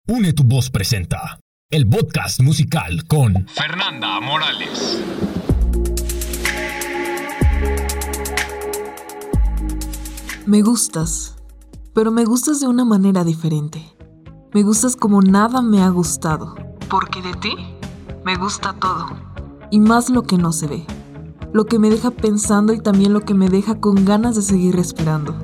Une tu voz presenta el podcast musical con Fernanda Morales. Me gustas, pero me gustas de una manera diferente. Me gustas como nada me ha gustado, porque de ti me gusta todo, y más lo que no se ve, lo que me deja pensando y también lo que me deja con ganas de seguir respirando.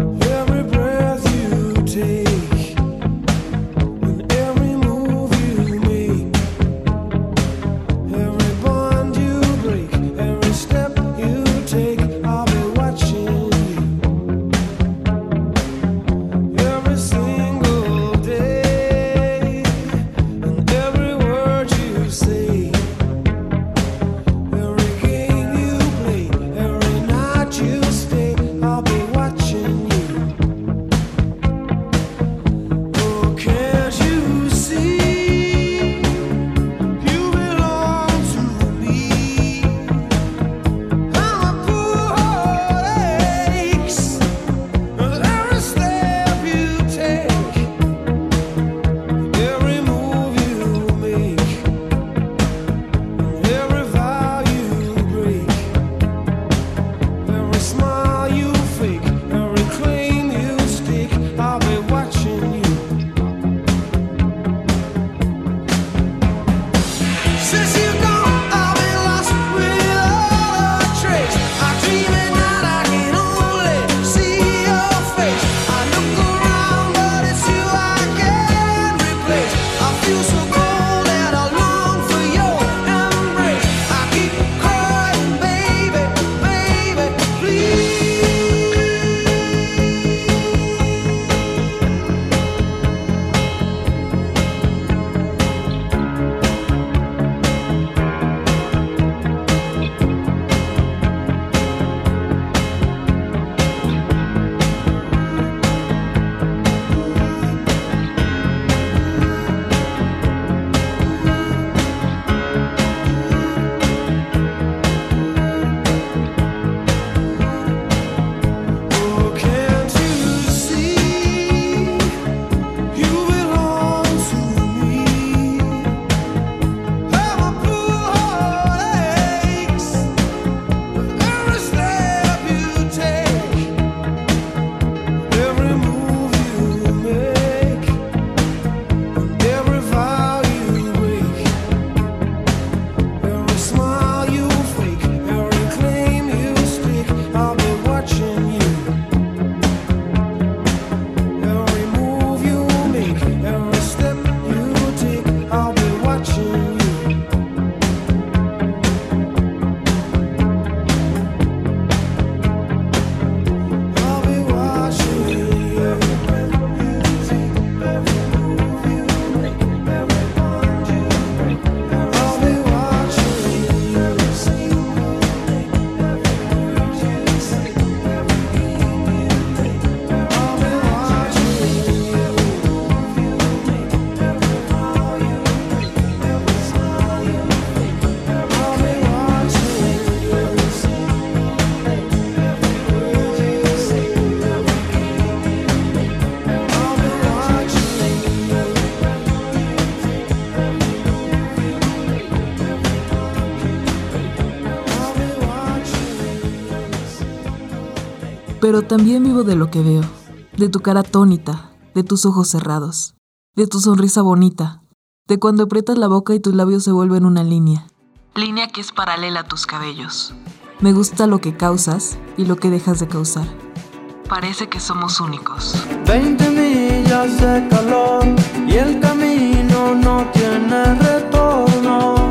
Pero también vivo de lo que veo, de tu cara atónita, de tus ojos cerrados, de tu sonrisa bonita, de cuando aprietas la boca y tus labios se vuelven una línea que es paralela a tus cabellos. Me gusta lo que causas y lo que dejas de causar. Parece que somos únicos. 20 millas de calor y el camino no tiene retorno.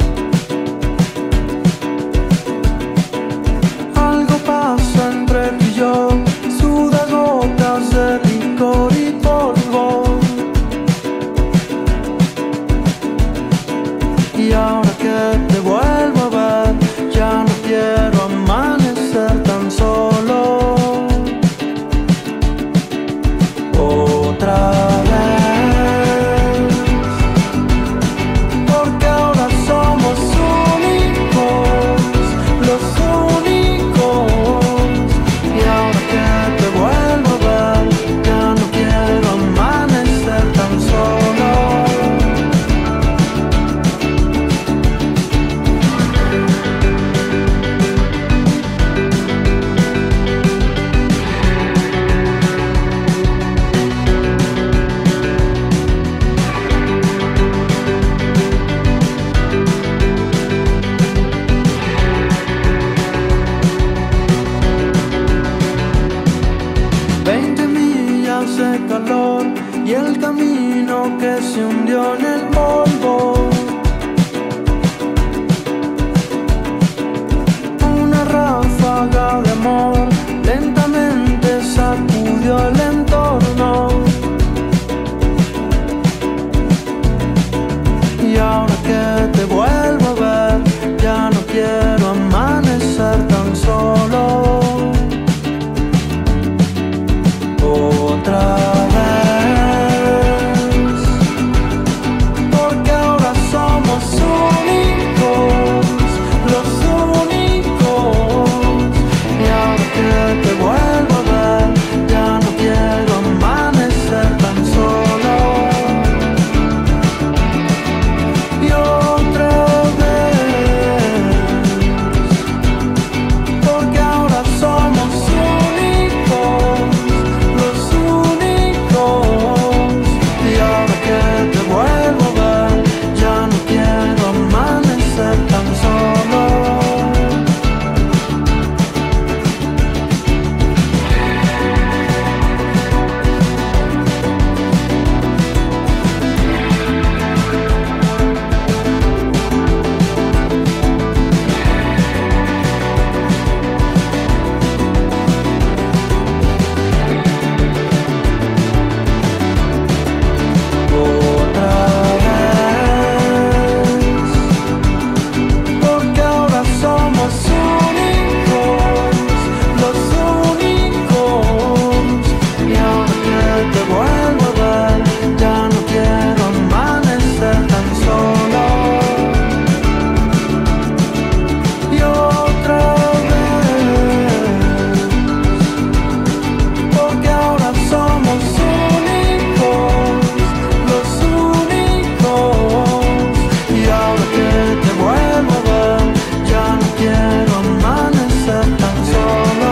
Algo pasa entre tú y yo, sudas gotas de licor y polvo. Y ahora que te vuelvo a ver, ya no quiero amanecer tan solo. Otra vez. cielo que se hundió en el polvo. Una ráfaga de amor lentamente sacudió el entorno. Y ahora que te vuelvo a ver, ya no quiero amanecer tan solo. Otra vez, porque ahora somos únicos, los únicos. Y ahora que te vuelvo a ver, ya no quiero amanecer tan solo. Y otra vez, porque ahora somos únicos, los únicos. Y ahora que te vuelvo a ver, ya no quiero amanecer tan solo. Otra vez, porque ahora somos únicos, los únicos. Y ahora que te vuelvo a ver, ya no quiero amanecer tan solo. Y otra vez, porque ahora somos únicos, los únicos. Y ahora que te vuelvo a ver, ya no quiero amanecer tan solo.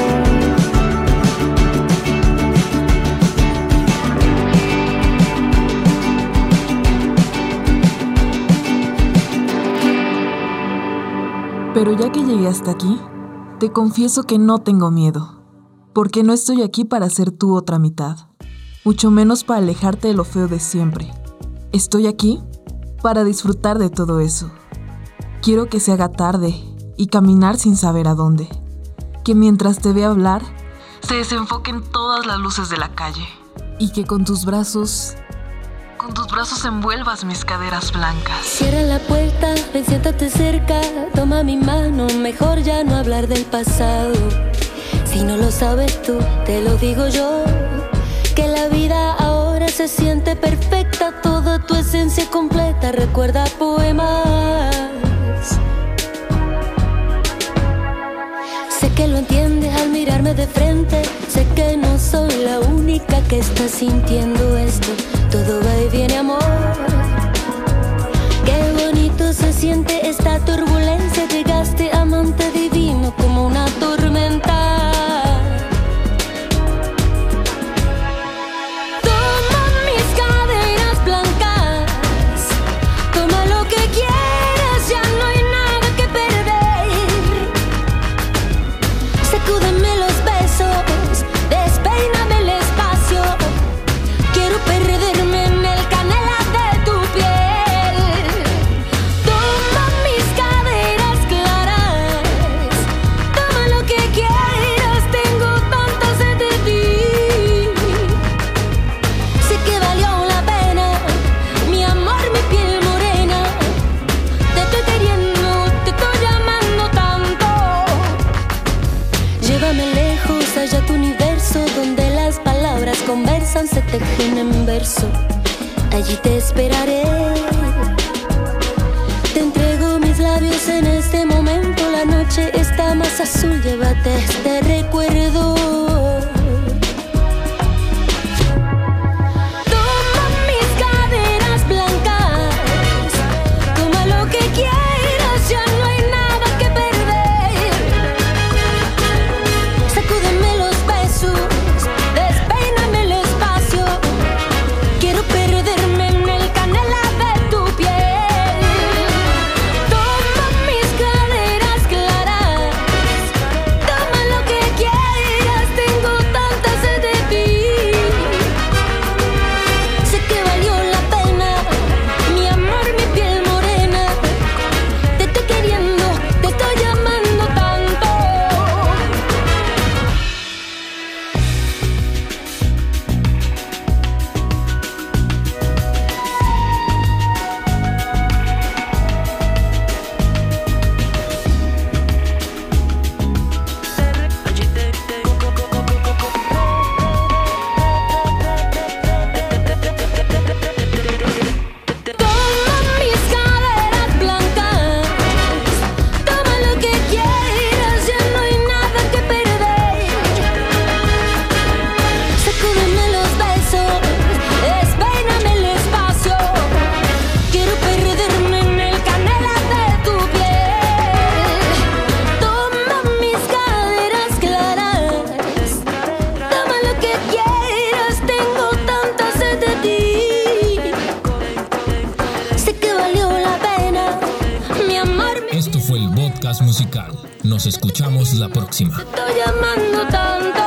Pero ya que llegué hasta aquí, te confieso que no tengo miedo, porque no estoy aquí para ser tu otra mitad, mucho menos para alejarte de lo feo de siempre. Estoy aquí para disfrutar de todo eso. Quiero que se haga tarde y caminar sin saber a dónde. Que mientras te vea hablar, se desenfoquen todas las luces de la calle. Y que con tus brazos envuelvas mis caderas blancas. Cierra la puerta, ven, siéntate cerca, toma mi mano, mejor ya no hablar del pasado. Si no lo sabes tú, te lo digo yo, que la vida ahora se siente perfecta, toda tu esencia completa, recuerda poemas. Sé que lo entiendes al mirarme de frente, sé que no soy la única que está sintiendo esto. Todo va y viene, amor. Qué bonito se siente esta turbulencia. Llegaste, amante divino, como una tormenta. Toma mis caderas blancas, toma lo que quieras, ya no hay nada que perder. Sacúdeme los besos, despeíname el espacio. Quiero perderme en el canela de tu piel. Toma mis caderas claras, toma lo que quieras, tengo tanta sed de ti. Sé que valió la pena, mi amor, mi piel morena. Te estoy queriendo, te estoy llamando tanto. Llévame lejos, allá tu universo, donde las palabras conversan, se tejen en verso. Allí te esperaré. Te entrego mis labios en este momento. La noche está más azul, llévate este recuerdo. Toma mis caderas blancas, toma lo que quieras, ya no hay nada que perder. Sacúdeme los besos, despeíname el espacio. Quiero perderme en el canela de tu piel. Toma mis caderas claras, toma lo que quieras, tengo tanta sed de ti. Sé que valió podcast musical. Nos escuchamos la próxima. Estoy amando tanto.